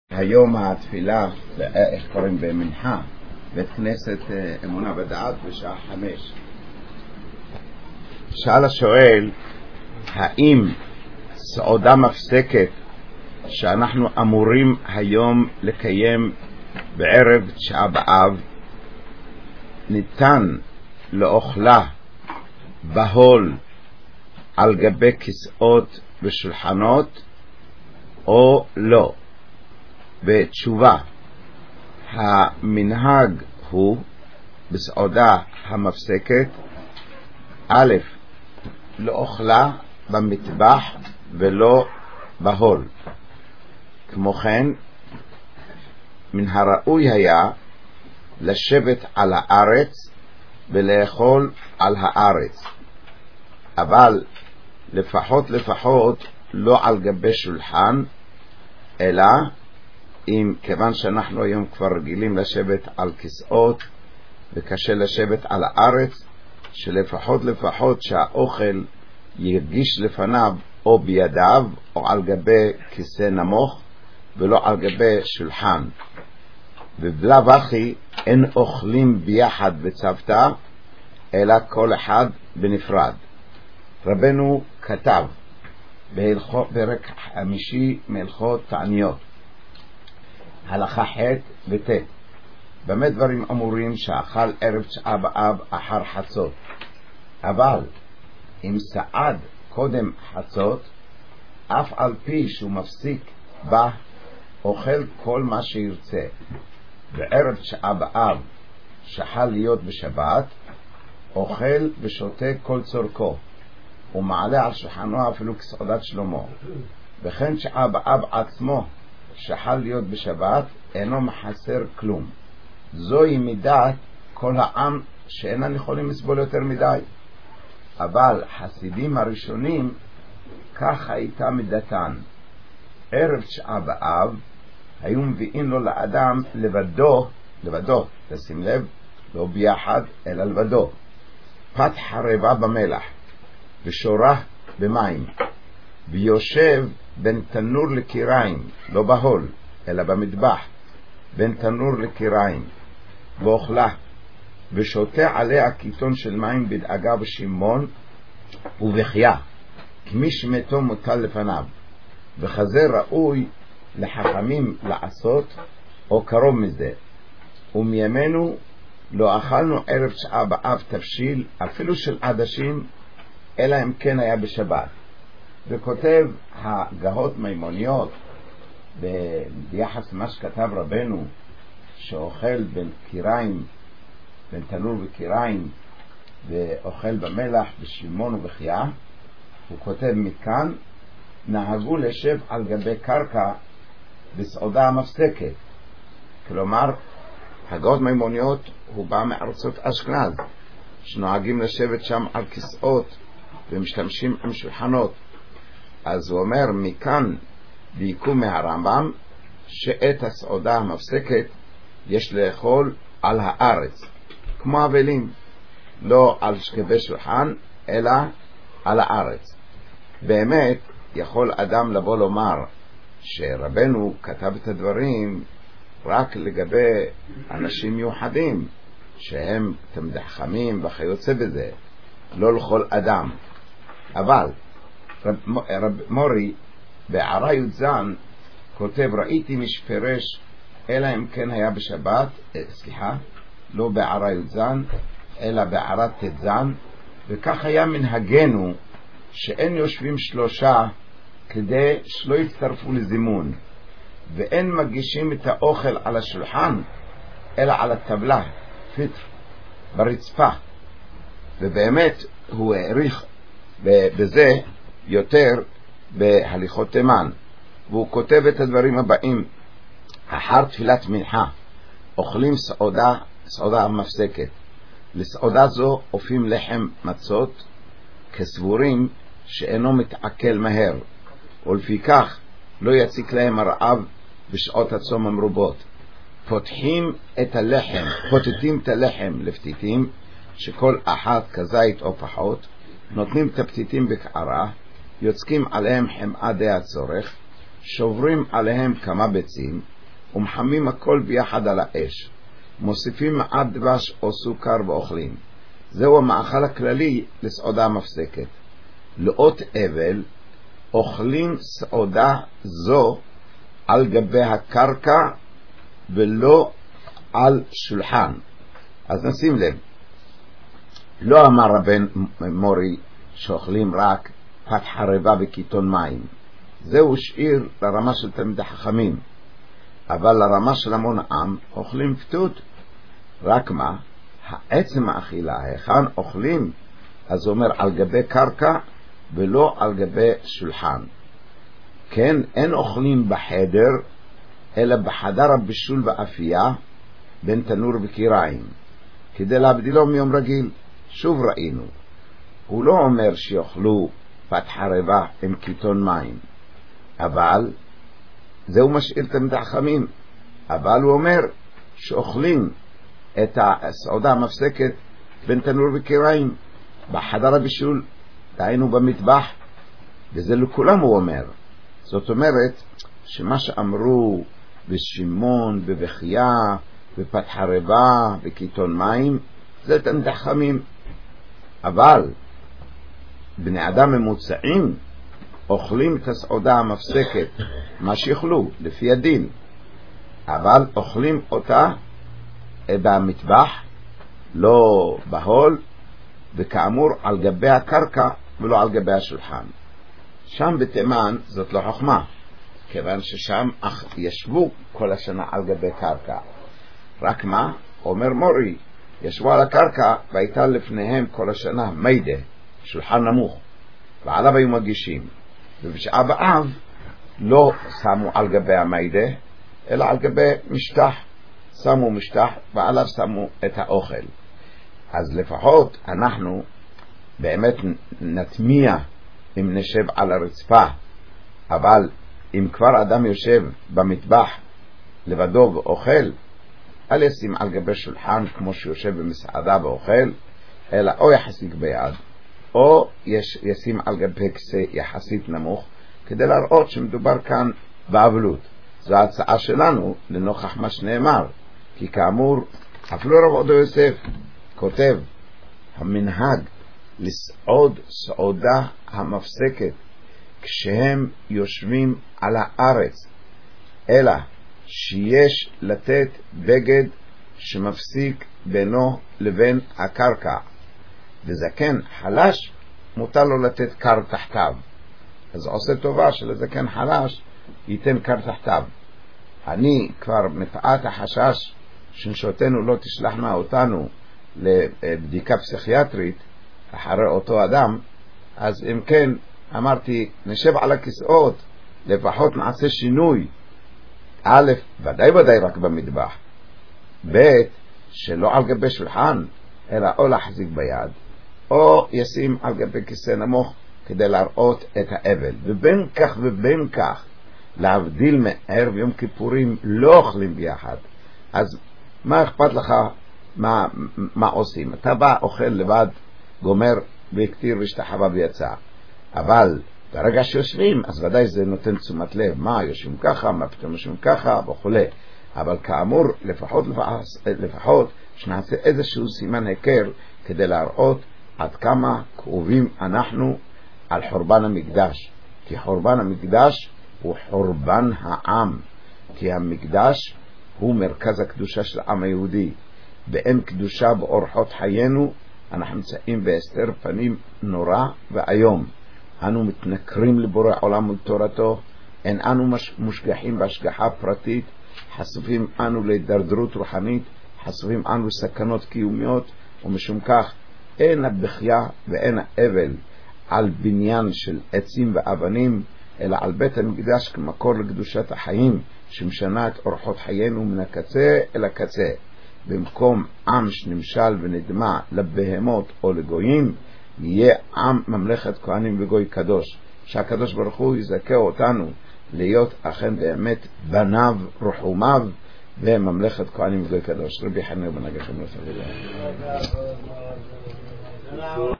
היום התפילה, איך קוראים במנחה, בית כנסת אמונה בדעת בשעה 5. שאל השואל, האם סעודה מפסקת שאנחנו אמורים היום לקיים בערב תשעה באב ניתן לאוכלה בהול על גבי כיסאות ושולחנות או לא? בתשובה, המנהג הוא בסעודה המפסקת א', לאוכלה במטבח ולא בהול. כמו כן, מן הראוי היה לשבת על הארץ ולאכול על הארץ, אבל לפחות לא על גבי שולחן, אלא כיוון שאנחנו היום כבר רגילים לשבת על כיסאות וקשה לשבת על הארץ, שלפחות שהאוכל ירגיש לפניו או בידיו או על גבי כיסא נמוך ולא על גבי שולחן. ובלאו הכי אין אוכלים ביחד בצוותא, אלא כל אחד בנפרד. רבנו כתב בפרק 5 מהלכות תעניות, הלכה ח' וט', במה דברים אמורים שאכל ערב תשעה באב אחר חצות, אבל אם סעד קודם חצות, אף על פי שהוא מפסיק בה, אוכל כל מה שירצה. בערב תשעה באב שחל להיות בשבת, אוכל ושותה כל צורכו, ומעלה על שולחנו אפילו כסעודת שלמה. וכן תשעה באב עצמו שחל להיות בשבת, אינו מחסר כלום. זוהי מידת כל העם שאינם יכולים לסבול יותר מדי. אבל חסידים הראשונים, כך הייתה מידתן. ערב תשעה באב היו מביאים לו לאדם לבדו, תשים לב, לא ביחד אלא לבדו, פת חרבה במלח ושורה במים, ויושב בין תנור לקיריים, לא בהול אלא במטבח, בין תנור לקיריים, ואוכלה ושותה עליה קיתון של מים בדאגה ושימון ובחיה, כמי שמתו מוטל לפניו. וכזה ראוי לחכמים לעשות או קרוב מזה. ומימינו לא אכלנו ערב תשעה באב תבשיל אפילו של עדשים, אלא אם כן היה בשבת. וכותב הגהות מימוניות ביחס למה שכתב רבנו, שאוכל בין קיריים, בין תנור וקיריים, ואוכל במלח בשימון ובחיה, הוא כותב מכאן, נהגו לשב על גבי קרקע בסעודה המפסקת. כלומר, הגהות מימוניות הוא בא מארצות אשכנז, שנוהגים לשבת שם על כיסאות ומשתמשים עם שולחנות. אז הוא אומר מכאן ויקום מהרמב"ם שאת הסעודה המפסקת יש לאכול על הארץ כמו אבלים, לא על גבי שולחן אלא על הארץ. באמת יכול אדם לבוא לומר שרבנו כתב את הדברים רק לגבי אנשים מיוחדים שהם תלמידי חכמים וכיוצא בזה, לא לכל אדם. אבל רב מורי בערה י"ז כותב, ראיתי משפרש אלא אם כן היה בשבת, לא בערה י"ז אלא בערת ט"ז, וכך היה מנהגנו שאין יושבים שלושה כדי שלא יצטרפו לזימון, ואין מגישים את האוכל על השולחן אלא על הטבלה, פיטר, ברצפה. ובאמת הוא העריך בזה יותר בהליכות תימן, והוא כותב את הדברים הבאים: אחר תפילת מנחה אוכלים סעודה מפסקת. לסעודה זו אופים לחם מצות כסבורים שאינו מתעכל מהר, ולפיכך לא יציק להם הרעב בשעות הצום המרובות. פותטים את הלחם לפתיתים, שכל אחת כזית או פחות, נותנים את הפתיתים בקערה, יוצקים עליהם חמאה די הצורך, שוברים עליהם כמה ביצים, ומחמים הכל ביחד על האש. מוסיפים מעט דבש או סוכר ואוכלים. זהו המאכל הכללי לסעודה מפסקת. לאות אבל אוכלים סעודה זו על גבי הקרקע ולא על שולחן. אז נשים לב, לא אמר רבן מורי שאוכלים רק פת חרבה וקיטון מים. זהו שאיר לרמה של תלמידי חכמים, אבל לרמה של המון עם אוכלים פתות. רק מה? העצם האכילה, היכן אוכלים? אז הוא אומר על גבי קרקע ולא על גבי שולחן. כן, אין אוכלים בחדר, אלא בחדר הבישול ואפייה בין תנור וקיריים, כדי להבדילו מיום רגיל. שוב ראינו, הוא לא אומר שיאכלו פת חרבה עם קיטון מים, אבל זהו משאיר תלמידי חכמים. אבל הוא אומר שאוכלים את הסעודה המפסקת בין תנור וקיריים בחדר הבישול, דהיינו במטבח, וזה לכולם הוא אומר. זאת אומרת שמה שאמרו בשמעון, בבכייה, בפת חרבה, בקיטון מים, זה תלמידי חכמים. אבל בני אדם ממוצעים אוכלים את הסעודה המפסקת מה שיאכלו לפי הדין, אבל אוכלים אותה במטבח, לא בהול, וכאמור על גבי הקרקע ולא על גבי השולחן. שם בתימן זאת לא חוכמה, כיוון ששם ישבו כל השנה על גבי קרקע. רק מה? אומר מורי, ישבו על הקרקע והייתה לפניהם כל השנה מידה, שולחן נמוך, ועליו היו מגישים. ובשעה באב לא שמו על גבי המידה, אלא על גבי משטח. שמו משטח ועליו שמו את האוכל. אז לפחות אנחנו באמת נטמיע אם נשב על הרצפה, אבל אם כבר אדם יושב במטבח לבדו ואוכל, אל ישים על גבי שולחן כמו שיושב במסעדה ואוכל, אלא או יחזיק ביד או ישים על גבי כיסא יחסית נמוך, כדי להראות שמדובר כאן באבלות. זו ההצעה שלנו לנוכח מה שנאמר, כי כאמור אפילו רב עובדיה יוסף כותב, המנהג לסעוד סעודה המפסקת כשהם יושבים על הארץ, אלא שיש לתת בגד שמפסיק בינו לבין הקרקע, וזקן חלש מותר לו לתת קר תחתיו. אז עושה טובה שלזקן חלש ייתן קר תחתיו. אני כבר מפאת החשש שנשותנו לא תשלחנה אותנו לבדיקה פסיכיאטרית אחרי אותו אדם, אז אם כן אמרתי נשב על הכיסאות, לפחות נעשה שינוי. א', ודאי רק במטבח, ב', שלא על גבי שולחן, אלא או להחזיק ביד או ישים על גבי כיסא נמוך כדי להראות את האבל. ובין כך ובין כך, להבדיל מערב יום כיפורים לא אוכלים ביחד. אז מה אכפת לך מה עושים? אתה בא אוכל לבד, גומר והקטיר והשתחווה ויצא. אבל ברגע שיושבים אז ודאי זה נותן תשומת לב, מה יושבים ככה, מה פתאום יושבים ככה וכו'. אבל כאמור לפחות שנעשה איזשהו סימן היכר כדי להראות עד כמה קרובים אנחנו על חורבן המקדש. כי חורבן המקדש הוא חורבן העם, כי המקדש הוא מרכז הקדושה של העם היהודי. באין קדושה באורחות חיינו אנחנו נמצאים בהסתר פנים נורא והיום. אנו מתנכרים לבורא עולם ולתורתו, אין אנו מושגחים בהשגחה פרטית, חשופים אנו להידרדרות רוחנית, חשופים אנו לסכנות קיומיות, ומשום כך אין הבכייה ואין האבל על בניין של עצים ואבנים, אלא על בית המקדש כמקור לקדושת החיים שמשנה את אורחות חיינו מן הקצה אל הקצה. במקום עם שנמשל ונדמה לבהמות או לגויים, יהיה עם ממלכת כהנים וגוי קדוש, שהקדוש ברוך הוא יזכה אותנו להיות אכן באמת בניו רחומיו וממלכת כהנים וגוי קדוש. רבי חנינא בן הגשם